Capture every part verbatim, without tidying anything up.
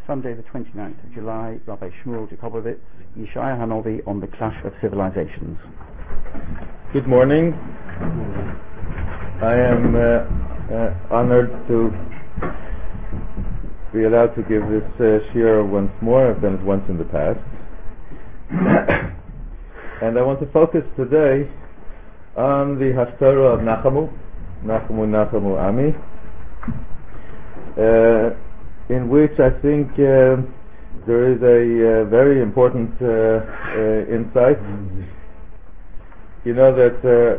Sunday the twenty-ninth of July, Rabbi Shmuel Jakobovitz, Yeshaya Hanovi on the Clash of Civilizations. Good morning. I am uh, uh, honored to be allowed to give this uh, shiur once more. I've done it once in the past. And I want to focus today on the Haftarah of Nachamu, Nachamu Nachamu Ami, uh, in which I think uh, there is a uh, very important uh, uh, insight. You know that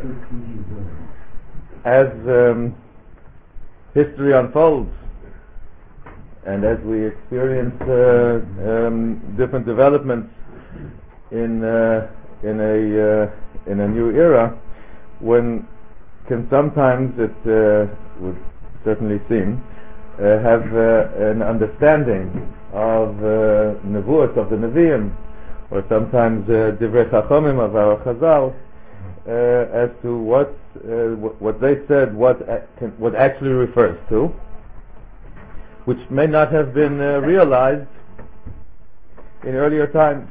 uh, as um, history unfolds and as we experience uh, um, different developments in uh, in a uh, in a new era, one can sometimes, it uh, would certainly seem, uh, have uh, an understanding of uh, nevuot, of the Nevi'im, or sometimes uh, divrei chachamim of our Chazal, uh, as to what uh, w- what they said, what a- can, what actually refers to, which may not have been uh, realized in earlier times.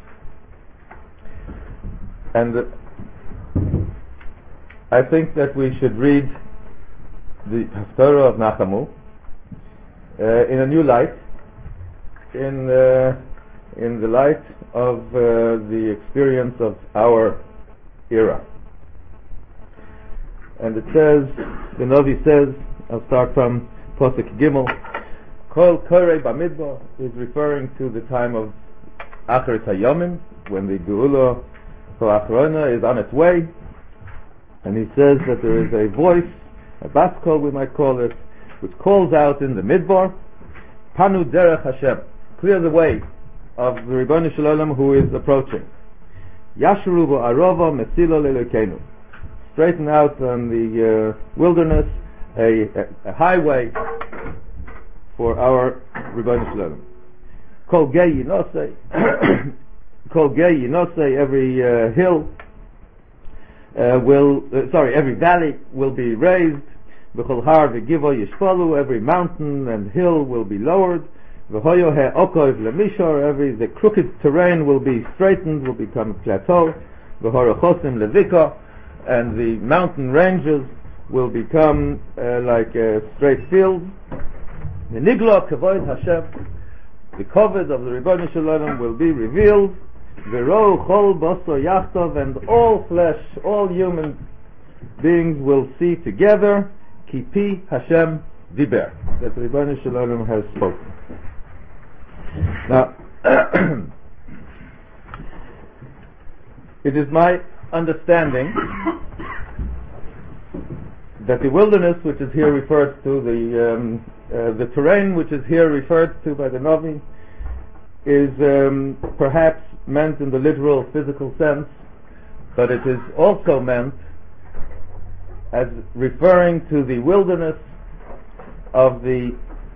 And uh, I think that we should read the Haftarah of Nachamu uh, in a new light, in uh, in the light of uh, the experience of our era. And it says, the Navi says, I'll start from Posuk Gimel, Kol Korei Bamidbar is referring to the time of Acharit Hayomim, when the Geula Achrona is on its way. And he says that there is a voice, a bas kol we might call it, which calls out in the midbar, Panu derech Hashem, clear the way of the Ribono Shel Olam who is approaching. Yashru v'arova mesilo le'Elokeinu, straighten out on the uh, wilderness a, a, a highway for our Ribono Shel Olam. Kol gei yinosei, kol gei yinosei, every uh, hill Uh, will uh, sorry every valley will be raised, v'chol har v'givo yishpalu, every mountain and hill will be lowered, v'hoyo he'okov lemishor, every the crooked terrain will be straightened, will become a plateau, v'horochosim levika, and the mountain ranges will become uh, like a straight field. V'niglo kavod Hashem, the covet of the Ribono Shel Olam will be revealed. V'ro chol basar yachtov, and all flesh, all human beings will see together, ki pi Hashem diber, that the Ribono Shel Olam has spoken. Now, it is my understanding that the wilderness, which is here referred to, the um, uh, the terrain which is here referred to by the Navi, is um, perhaps meant in the literal physical sense, but it is also meant as referring to the wilderness of the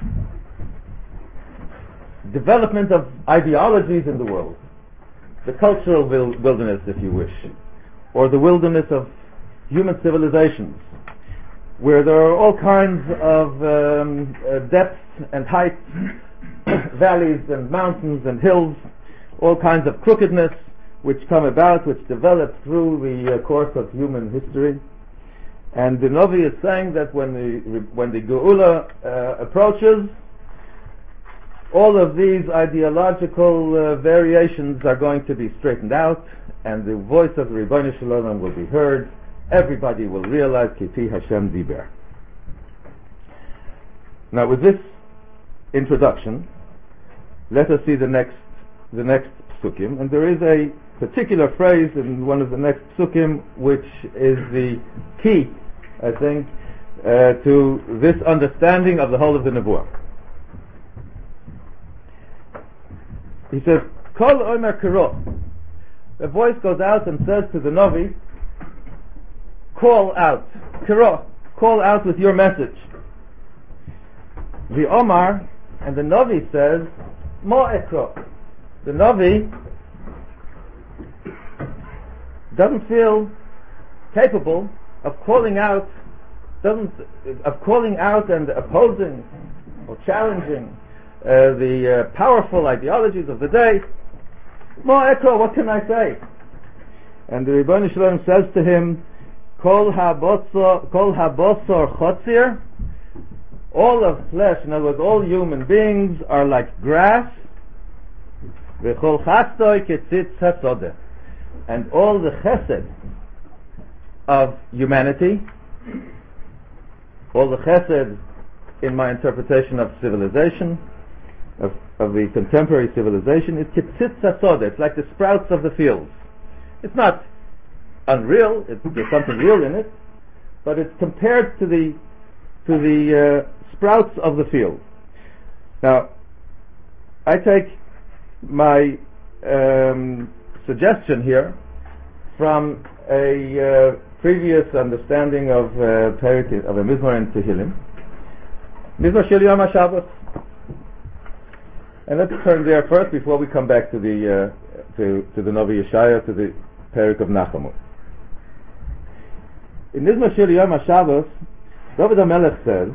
development of ideologies in the world, the cultural wil- wilderness, if you wish, or the wilderness of human civilizations, where there are all kinds of um, uh, depths and heights, valleys and mountains and hills, all kinds of crookedness which come about, which develop through the uh, course of human history. And the Navi is saying that when the when the Geula uh, approaches, all of these ideological uh, variations are going to be straightened out, and the voice of the Ribono Shel Olam will be heard. Everybody will realize ki pi Hashem diber. Now, with this introduction, let us see the next the next psukim, and there is a particular phrase in one of the next psukim which is the key, I think, uh, to this understanding of the whole of the Nevuah. He says, Kol omer kiro. The voice goes out and says to the Navi, call out, kiro, call out with your message. The Omar, and the Navi says, Mo ekro. The Navi doesn't feel capable of calling out, doesn't of calling out and opposing or challenging uh, the uh, powerful ideologies of the day. Mo Ekro, what can I say? And the Ribono Shel Olam says to him, Kol habosor, kol habosor chotzir, all of flesh, in other words, all human beings are like grass, v'chol chastoi ketzitz hasodeh, and all the chesed of humanity, all the chesed in my interpretation of civilization, of, of the contemporary civilization, is ketzitz hasodeh, it's like the sprouts of the fields. It's not unreal, it's, there's something real in it, but it's compared to the to the uh, sprouts of the field. Now, I take my um, suggestion here from a uh, previous understanding of uh, Perik, of a Mizmor in Tehillim, Mizmor Shel Yom HaShabbos. And let's turn there first before we come back to the uh, to to the Novi Yeshaya, to the Perik of Nachamu. In Mizmor Shel Yom HaShabbos, David HaMelech says,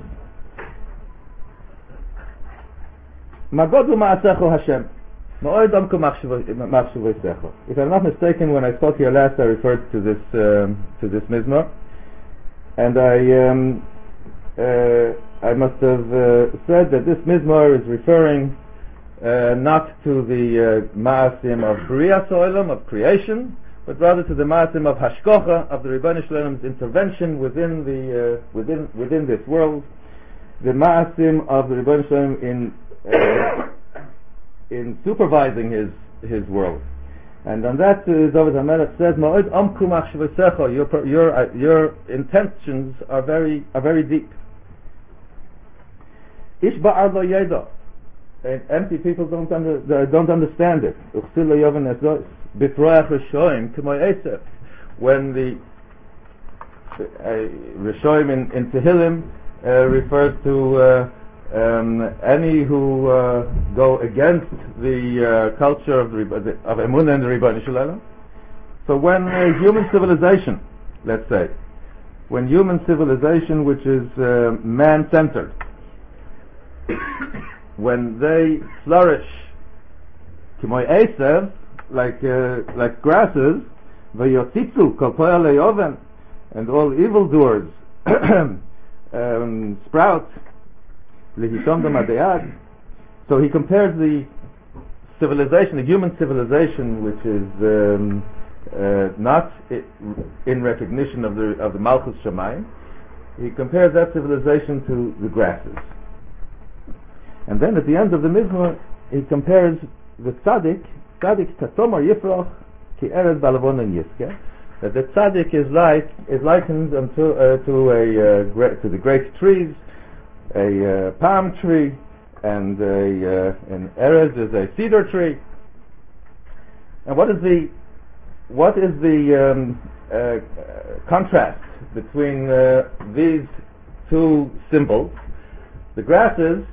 Magodu ma'asecho Hashem, ma'od amku machshavoseisecho. If I'm not mistaken, when I spoke here last, I referred to this um, to this Mizmor, and I um, uh, I must have uh, said that this Mizmor is referring uh, not to the uh, Ma'asim of Bria Soilam, of creation, but rather to the Ma'asim of Hashkocha, of the Ribono Shel Olam's intervention within the uh, within within this world, the Ma'asim of the Ribono Shel Olam in uh, in supervising his his world. And on that, uh, David HaMelech says, "Ma'od amku machshavoseisecho, your your uh, your intentions are very are very deep. Ish ba'ar lo yeda, and empty people don't under, don't understand it. Uchsil lo yoven esos. B'troach Rishoim k'moy Esav, when the uh, Rishoim in, in Tehillim uh, refers to uh, um, any who uh, go against the uh, culture of, the, of Emunah and the Ribono Shel Olam. So when uh, human civilization, let's say, when human civilization, which is uh, man-centered, when they flourish k'moy Esav, like uh, like grasses, v'yotzitzu kol po'el le'oven, and all evildoers um, sprout, lehitom d'madeyad. So he compares the civilization, the human civilization, which is um, uh, not I- in recognition of the of the Malchus Shamayim, he compares that civilization to the grasses. And then at the end of the Mizmor, he compares the tzaddik. Tzaddik tatomar yifroch ki eretz balavon and yiske. That the tzaddik is like is likened unto uh, to a uh, gra- to the great trees, a uh, palm tree, and a uh, an eretz is a cedar tree. And what is the what is the um, uh, contrast between uh, these two symbols? The grasses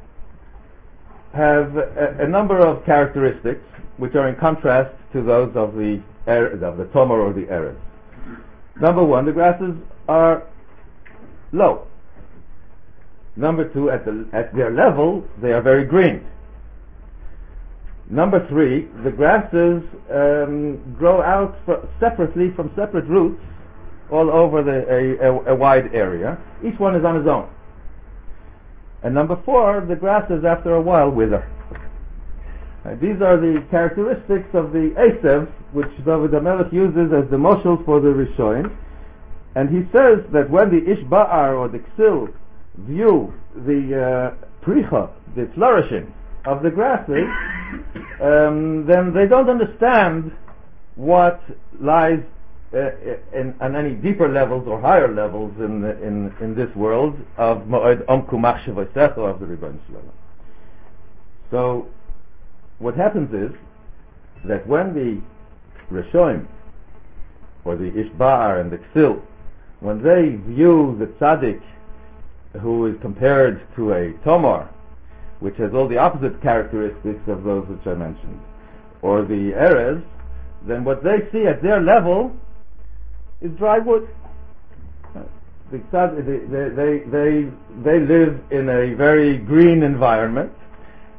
have a, a number of characteristics which are in contrast to those of the er, of the Tomar or the Eretz. Number one, the grasses are low. Number two, at the at their level, they are very green. Number three, the grasses um, grow out for, separately from separate roots all over the, a, a, a wide area. Each one is on its own. And number four, the grasses after a while wither. Uh, these are the characteristics of the Esav, which David HaMelech uses as the moshel for the Rishoim. And he says that when the Ishba'ar or the Ksil view the uh, Pricha, the flourishing of the grasses, um, then they don't understand what lies uh, in, on any deeper levels or higher levels in the, in in this world of Ma'od Amku Machshavoseisecho of the Ribono Shel Olam. So what happens is that when the Rishoim or the Ishba'ar and the Ksil, when they view the tzaddik who is compared to a Tomar, which has all the opposite characteristics of those which I mentioned, or the Erez, then what they see at their level is dry wood. The tzad, they, they, they, they live in a very green environment,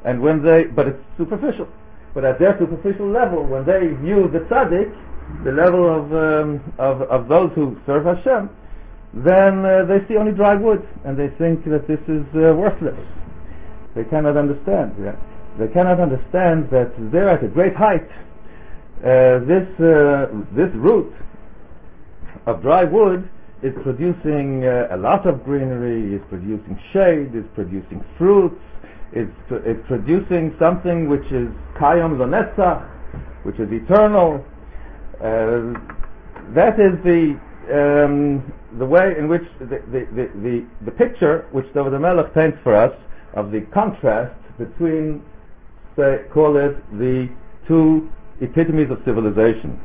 And when they, but it's superficial. But at their superficial level, when they view the tzaddik, the level of um, of, of those who serve Hashem, then uh, they see only dry wood, and they think that this is uh, worthless. They cannot understand. Yeah? They cannot understand that they're at a great height. Uh, this uh, this root of dry wood is producing uh, a lot of greenery, is producing shade, is producing fruits, is pr- it's producing something which is kayom lonetzach, which is eternal. Uh, that is the um, the way in which the the, the, the, the picture which David HaMelech paints for us of the contrast between, say, call it the two epitomes of civilization.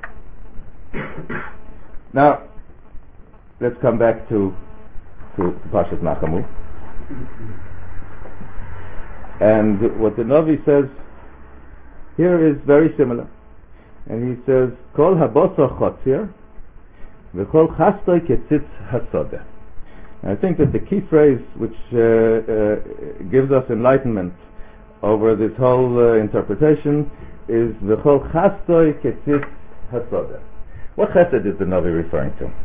Now, let's come back to to Parshas Nachamu. And what the Navi says here is very similar. And he says, Kol habosar chotzir, v'kol chastoi ketzitz hasodeh. I think that the key phrase which uh, uh, gives us enlightenment over this whole uh, interpretation is v'chol chastoi ketzitz hasodeh. What chesed is the Navi referring to?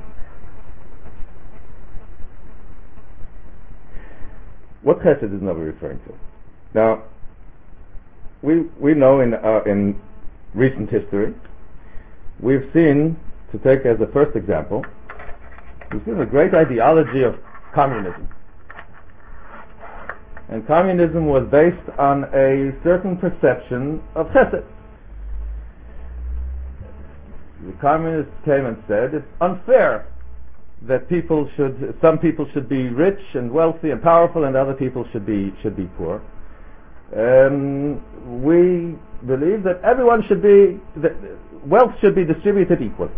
What chesed is the Navi referring to? Now, we we know in uh, in recent history, we've seen, to take as a first example, we've seen a great ideology of communism. And communism was based on a certain perception of chesed. The communists came and said it's unfair that people should, some people should be rich and wealthy and powerful, and other people should be should be poor. Um, we believe that everyone should be, that wealth should be distributed equally.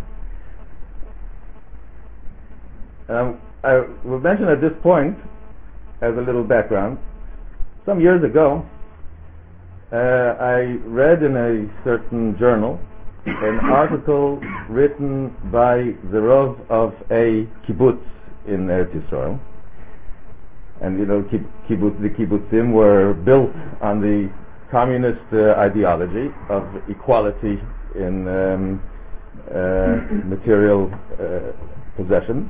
Um, I will mention at this point, as a little background, some years ago, uh, I read in a certain journal an article written by the Rav of a kibbutz in Eretz Yisrael. And you know, kibbutz, the kibbutzim were built on the communist uh, ideology of equality in um, uh, material uh, possessions.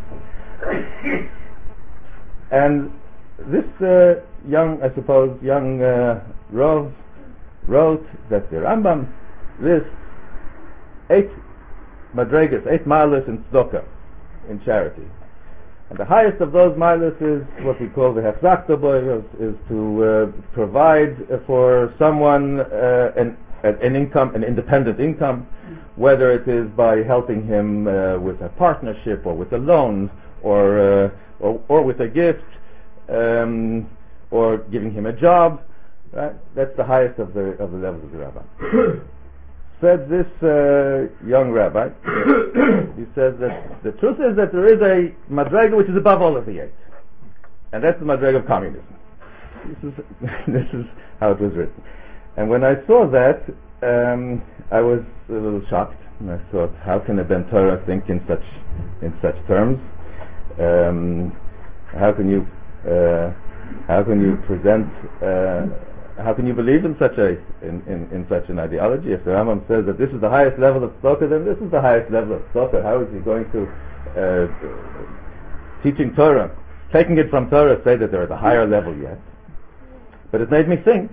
And this uh, young, I suppose, young uh, Rav wrote that the Rambam lists eight madregas, eight milas in tzedakah, in charity. And the highest of those milas is what we call the hefzakta boy, is, is to uh, provide for someone uh, an, an income, an independent income, whether it is by helping him uh, with a partnership or with a loan or uh, or, or with a gift, um, or giving him a job. Right? That's the highest of the of the levels of the rabbi. Said this uh, young rabbi, he says that the truth is that there is a madrega which is above all of the eight, and that's the madrega of communism. This is this is how it was written. And when I saw that, um, I was a little shocked, and I thought, how can a Ben Torah think in such in such terms? Um, how can you uh, how can you present? Uh, How can you believe in such a in, in, in such an ideology? If the Rambam says that this is the highest level of tzedakah, then this is the highest level of tzedakah. How is he going to, uh, teaching Torah, taking it from Torah, say that they're at a higher level yet? But it made me think,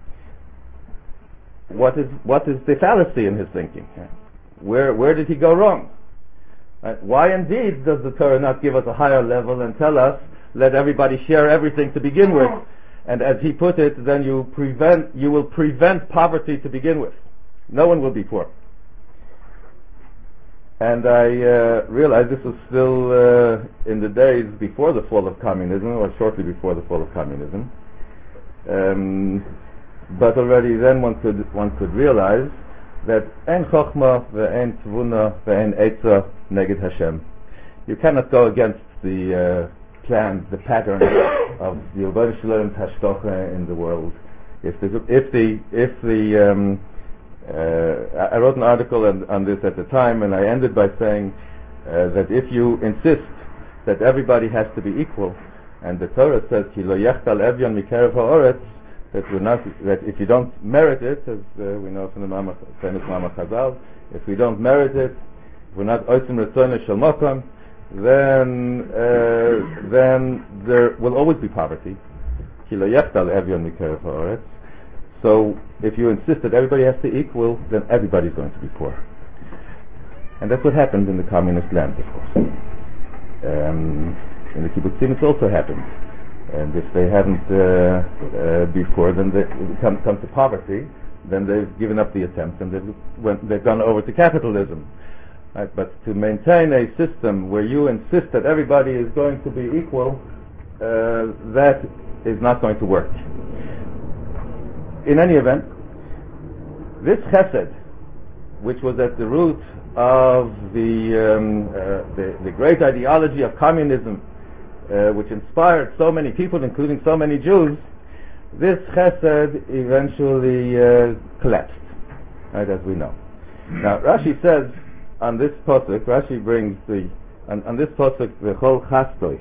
what is what is the fallacy in his thinking? Where where did he go wrong? Right? Why indeed does the Torah not give us a higher level and tell us, let everybody share everything to begin with? And as he put it, then you prevent, you will prevent poverty to begin with. No one will be poor. And I uh, realized this was still uh, in the days before the fall of communism, or shortly before the fall of communism. Um, but already then one could one could realize that en chokhmah ve'en tvuna ve'en etza neged Hashem. You cannot go against the uh, plan, the pattern of the Yilbon Shalom Tashtocha in the world. If the if the if the um, uh, I wrote an article on, on this at the time, and I ended by saying uh, that if you insist that everybody has to be equal, and the Torah says Ki lo yechtal evyon mikerev ha'oretz, that we're not, that if you don't merit it, as uh, we know from the Mama, famous Mama Chazal, if we don't merit it, we're not oisim retzonah shel makom, then uh, then there will always be poverty. Ki lo yechtal evyon mikerev haaretz. So if you insist that everybody has to equal, then everybody's going to be poor. And that's what happened in the communist lands, of course. Um, in the kibbutzim it's also happened. And if they haven't uh, uh, before, then they come, come to poverty, then they've given up the attempt and they've, went, they've gone over to capitalism. Right? But to maintain a system where you insist that everybody is going to be equal, uh, that is not going to work. In any event, this chesed, which was at the root of the, um, uh, the, the great ideology of communism, Uh, which inspired so many people, including so many Jews, this chesed eventually uh, collapsed, right, as we know. Now, Rashi says on this pasuk, Rashi brings the, on, on this pasuk, the chol chastoi,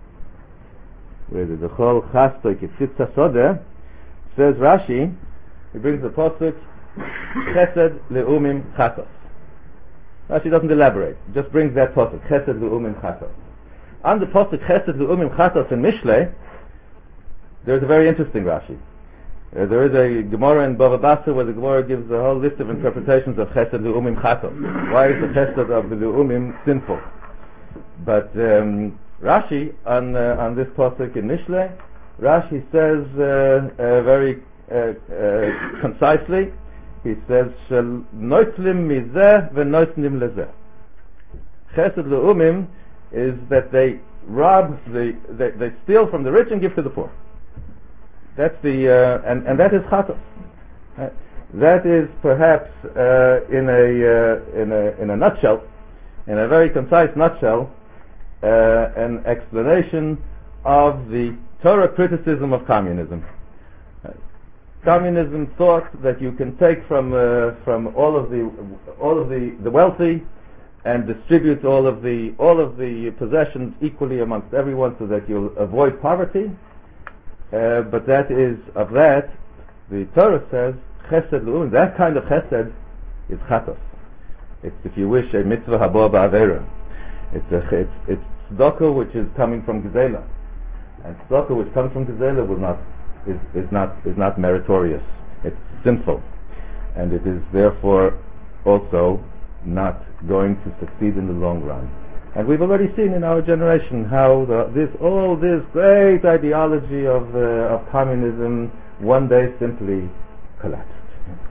where the chol chastoi kitzitz hasodeh, says Rashi, he brings the pasuk, chesed leumim chatos. Rashi doesn't elaborate, just brings that pasuk, chesed leumim chatos. On the pasuk Chesed L'umim Chatos in Mishlei, there is a very interesting Rashi. Uh, there is a Gemara in Bava Basra where the Gemara gives a whole list of interpretations of Chesed L'umim Chatos. Why is the Chesed of the L'umim sinful? But um, Rashi on uh, on this pasuk in Mishlei, Rashi says uh, uh, very uh, uh, concisely. He says Shel Noitlim Mizeh V'Noitlim Lezeh. Chesed L'umim is that they rob, the, they, they steal from the rich and give to the poor. That's the, uh, and, and that is chatos. Uh, that is perhaps uh, in a uh, in a in a nutshell, in a very concise nutshell, uh, an explanation of the Torah criticism of communism. Uh, communism thought that you can take from uh, from all of the all of the, the wealthy and distribute all of the all of the possessions equally amongst everyone, so that you'll avoid poverty. Uh, but that is of that the Torah says chesed l'um. That kind of chesed is chatos. It's, if you wish, a mitzvah haba ba'avera. It's a it's it's tzedakah which is coming from gezela, and tzedakah which comes from gezela will not is is not is not meritorious. It's sinful, and it is therefore also not going to succeed in the long run. And we've already seen in our generation how the, this all this great ideology of uh, of communism one day simply collapsed.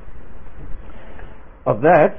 Of that,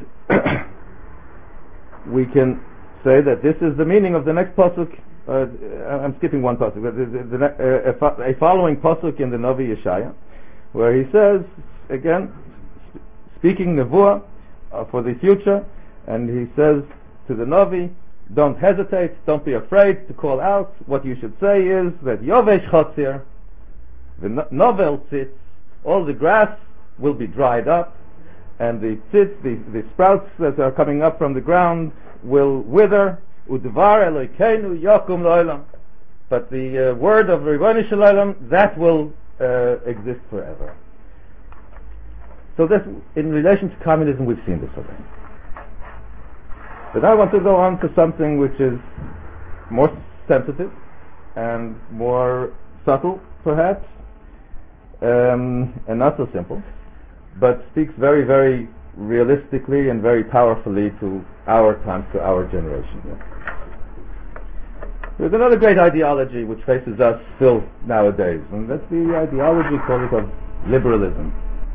we can say that this is the meaning of the next pasuk. Uh, I'm skipping one pasuk. The, the, the, uh, a, a following pasuk in the Navi Yeshaya, where he says again, speaking nevuah uh, for the future. And he says to the Navi, don't hesitate, don't be afraid to call out. What you should say is that Yovesh Chotzir, the novel tzitz, all the grass will be dried up, and the tzitz, the, the sprouts that are coming up from the ground will wither. Udvar Elokeinu Yokum Lo'olam. But the uh, word of Ribbono Shel Olam, that will uh, exist forever. So this, in relation to communism, we've seen this already. But I want to go on to something which is more sensitive and more subtle, perhaps, um, and not so simple, but speaks very, very realistically and very powerfully to our times, to our generation. There's another great ideology which faces us still nowadays, and that's the ideology, call it, of liberalism.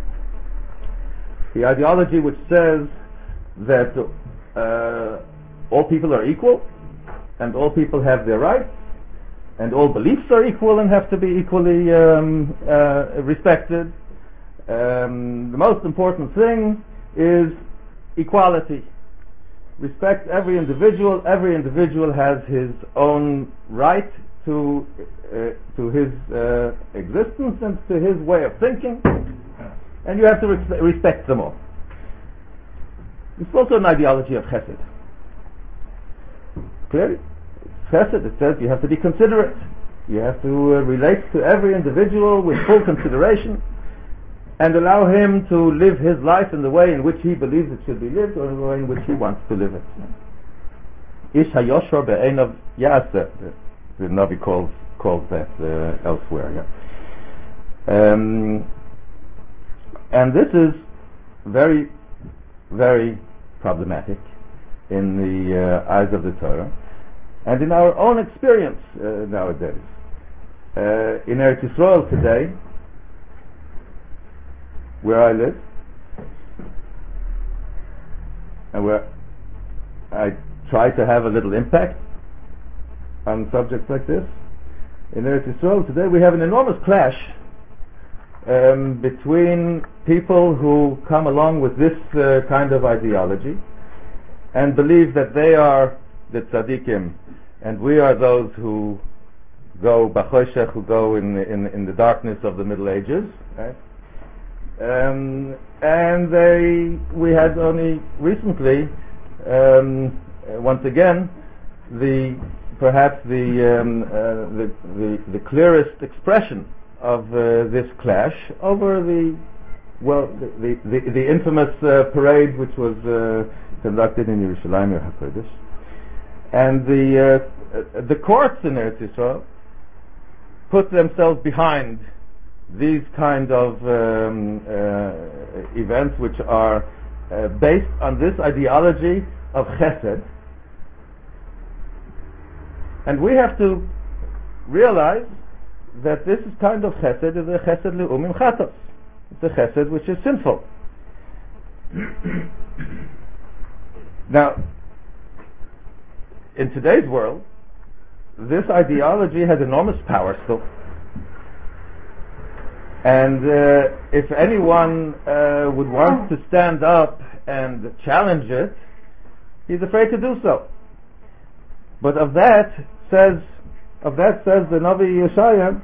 The ideology which says that Uh, all people are equal, and all people have their rights, and all beliefs are equal and have to be equally um, uh, respected. Um, the most important thing is equality. Respect every individual. Every individual has his own right to uh, to his uh, existence and to his way of thinking, and you have to res- respect them all. It's also an ideology of chesed. Clearly, chesed, it says you have to be considerate. You have to uh, relate to every individual with full consideration. and allow him to live his life in the way in which he believes it should be lived, or in the way in which he wants to live it. Ish hayoshor be'einav yaseh, the, the Navi calls calls that uh, elsewhere. Yeah. Um, and this is very, very problematic in the uh, eyes of the Torah, and in our own experience uh, nowadays. Uh, in Eretz Yisrael today, where I live, and where I try to have a little impact on subjects like this, in Eretz Yisrael today we have an enormous clash um, between people who come along with this uh, kind of ideology and believe that they are the tzaddikim and we are those who go b'choshech, who go in the, in, in the darkness of the Middle Ages, right? Um, and they, we had only recently, um, uh, once again, the perhaps the, um, uh, the the the clearest expression of uh, this clash over the well the the, the, the infamous uh, parade which was uh, conducted in Yerushalayim HaKodesh, and the uh, the courts in Eretz Yisrael put themselves behind these kind of um, uh, events which are uh, based on this ideology of chesed. And we have to realize that this is kind of chesed is a chesed le'umim chatos. It's a chesed which is sinful. Now, in today's world, this ideology has enormous power still. And uh, if anyone uh, would want to stand up and challenge it, he's afraid to do so. But of that says, of that says the Navi Yeshaya,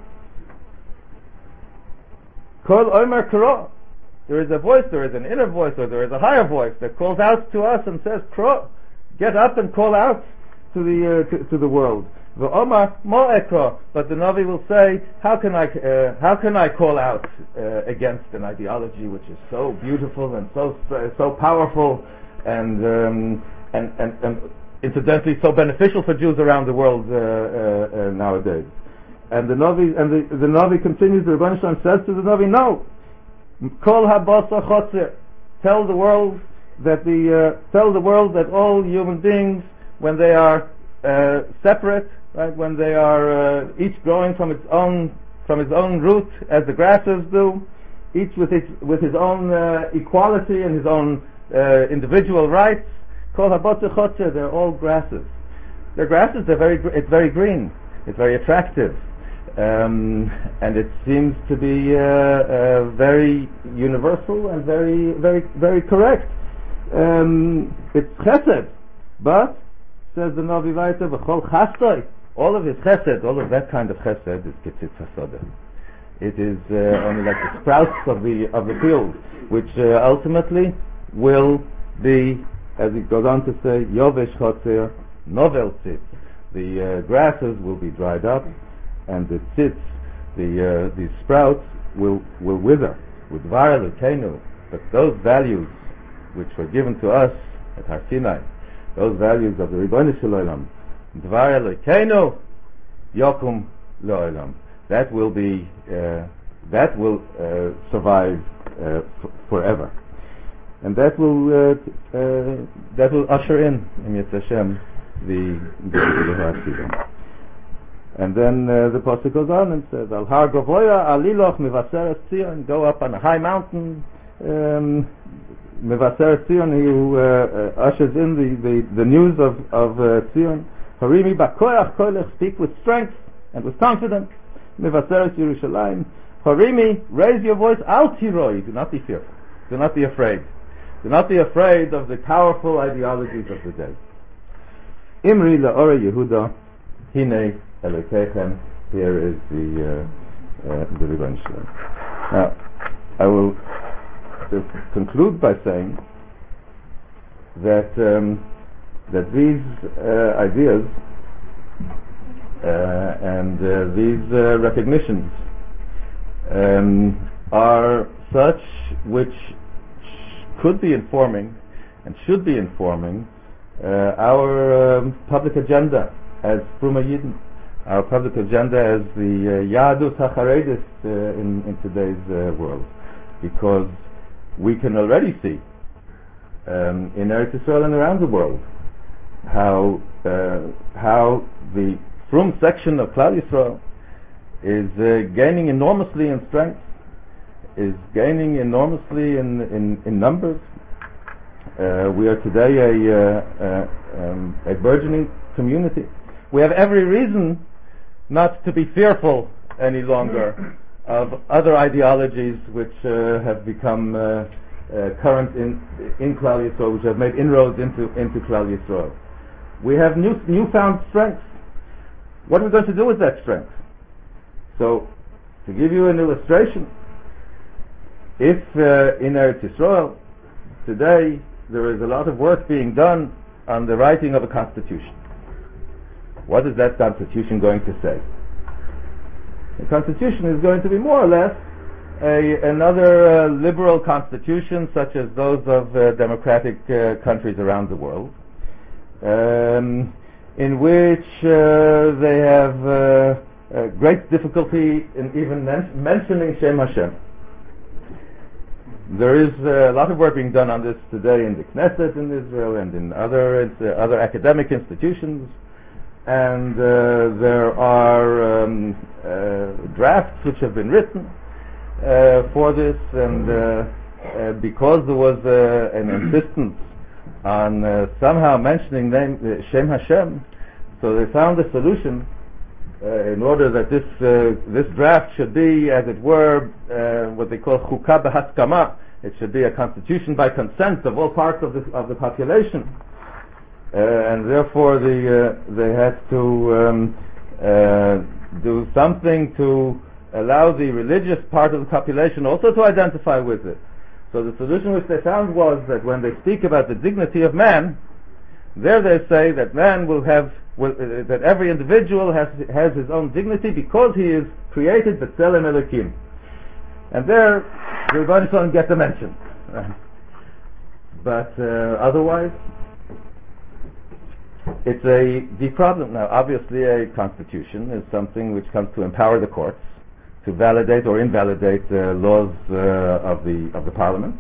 Kol Omer Kro. There is a voice, there is an inner voice, or there is a higher voice that calls out to us and says, Kro, get up and call out to the uh, to, to the world. V'omar mo ekro, but the Navi will say, how can I uh, how can I call out uh, against an ideology which is so beautiful and so uh, so powerful and, um, and and and incidentally so beneficial for Jews around the world uh, uh, uh, nowadays? And the Navi and the, the Navi continues. The Rebbeinu Shalom says to the Navi, no, kol habasa chotzer, tell the world that the uh, tell the world that all human beings, when they are uh, separate, right, when they are uh, each growing from its own from its own root, as the grasses do, each with his with his own uh, equality and his own uh, individual rights. Kol habotze chotzer, they're all grasses. They're grasses. They're very. It's very green. It's very attractive, um, and it seems to be uh, uh, very universal and very very very correct. Um, it's chesed, but says the Navi weiter, v'chol chastoi, all of his chesed, all of that kind of chesed is kitzitz hasoda. It is uh, only like the sprouts of the of the field, which uh, ultimately will be, as it goes on to say, yovesh chotzer novel tzitz. The uh, grasses will be dried up, and the tzitz, the uh, the sprouts will will wither. With vara l'keinu, but those values which were given to us at Har Sinai, those values of the Rebbeinu Shalom, Dvar Elokeinu Yokum Lo'olam, that will be, uh, that will uh, survive uh, f- forever, and that will uh, uh, that will usher in, in Yetz Hashem, the the And then uh, the pasuk goes on and says, Al Har Gavoya Aliloch Mevaseres Tzion, go up on a high mountain. Um, Mevaser Tzion, he who uh, uh, ushers in the, the, the news of, of uh, Tzion. Harimi Bakoyach Koilech, speak with strength and with confidence. Mevaser Yerushalayim. Harimi, raise your voice, Al Tiroi, do not be fearful. Do not be afraid. Do not be afraid of the powerful ideologies of the day. Imri La'ora Yehuda, Hine Elokechem, here is the uh, uh, the Rebbeinu Shalom. Now, I will to conclude by saying that um, that these uh, ideas uh, and uh, these uh, recognitions um, are such which could be informing and should be informing uh, our um, public agenda as Fruma Yidden, our public agenda as the uh, Yadus HaCharedis uh, in, in today's uh, world, because we can already see um, in Eretz Yisrael and around the world how uh, how the Frum section of Klal Yisrael is uh, gaining enormously in strength, is gaining enormously in in, in numbers. Uh, we are today a, uh, uh, um, a burgeoning community. We have every reason not to be fearful any longer of other ideologies which uh, have become uh, uh, current in in Klal Yisrael, which have made inroads into into Klal Yisrael. We have new newfound strength. What are we going to do with that strength? So, to give you an illustration, if uh, in Eretz Yisrael today there is a lot of work being done on the writing of a constitution, what is that constitution going to say? The constitution is going to be more or less a, another uh, liberal constitution, such as those of uh, democratic uh, countries around the world, um, in which uh, they have uh, uh, great difficulty in even men- mentioning Shem Hashem. There is uh, a lot of work being done on this today in the Knesset in Israel and in other uh, other academic institutions, and uh, there are um, uh, drafts which have been written uh, for this, and uh, uh, because there was uh, an insistence on uh, somehow mentioning name uh, Shem Hashem, so they found a solution uh, in order that this uh, this draft should be, as it were, uh, what they call Chukah B'Haskama. It should be a constitution by consent of all parts of the of the population, uh, and therefore the uh, they had to um, uh, do something to allow the religious part of the population also to identify with it. So the solution which they found was that when they speak about the dignity of man, there they say that man will have will, uh, that every individual has has his own dignity because he is created b'tzelem Elokim, and there we're going to get the mention. But uh, otherwise, it's a deep problem. Now, obviously, a constitution is something which comes to empower the courts to validate or invalidate uh, laws uh, of the of the parliament.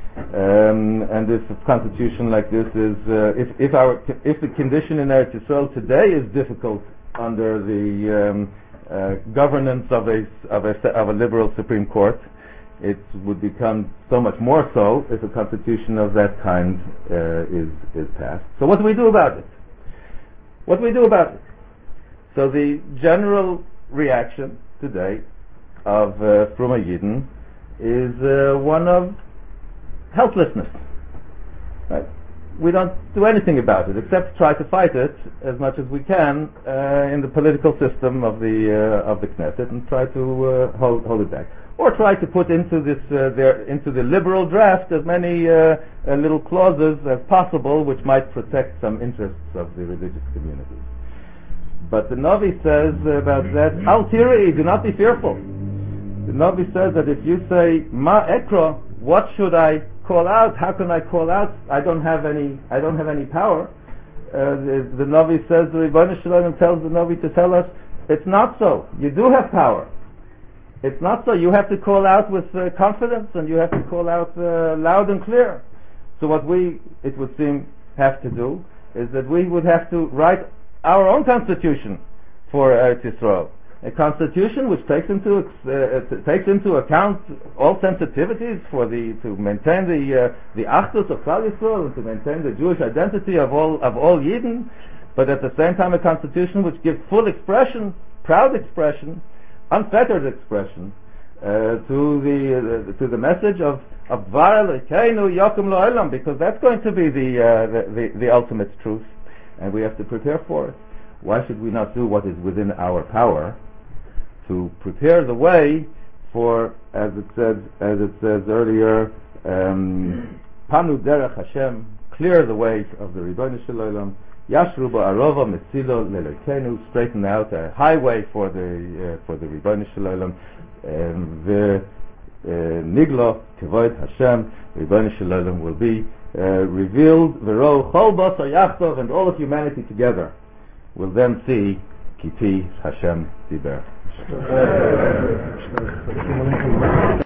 Um, and this constitution like this is, uh, if if our if the condition in Eretz Yisrael today is difficult under the um, uh, governance of a of a of a liberal Supreme Court, it would become so much more so if a constitution of that kind uh, is is passed. So what do we do about it? What do we do about it? So the general reaction today of uh, Fruma Yidden is uh, one of helplessness. Right? We don't do anything about it except try to fight it as much as we can uh, in the political system of the uh, of the Knesset and try to uh, hold hold it back, or try to put into this uh, their into the liberal draft as many uh, uh, little clauses as possible which might protect some interests of the religious communities. But the Navi says about that, Al Tirai, do not be fearful. The Navi says that if you say Ma Ekra, what should I call out? How can I call out? I don't have any. I don't have any power. Uh, the, the Navi says, the Rebbeinu Shalom tells the Navi to tell us, it's not so. You do have power. It's not so. You have to call out with uh, confidence, and you have to call out uh, loud and clear. So what we, it would seem, have to do is that we would have to write our own constitution for Eretz Yisrael. A constitution which takes into uh, t- takes into account all sensitivities for the to maintain the uh, the achdus of Klal Yisrael and to maintain the Jewish identity of all of all Yidden, but at the same time a constitution which gives full expression, proud expression, unfettered expression uh, to the uh, to the message of of Dvar Elokeinu Yokum Lo'olam, because that's going to be the, uh, the the the ultimate truth, and we have to prepare for it. Why should we not do what is within our power to prepare the way for, as it said, as it says earlier, um, Panu Derech Hashem, clear the way of the Rebbeinu Shalom, Yashru Ba'arova Metzilo Lelokenu, straighten out a highway for the uh, for the Rebbeinu Shalom, and the Nigla, Kavod Hashem, Ribono Shel Olam will be uh, revealed, V'ro Chol Basar Yachtov, and all of humanity together will then see Ki Pi Hashem Diber.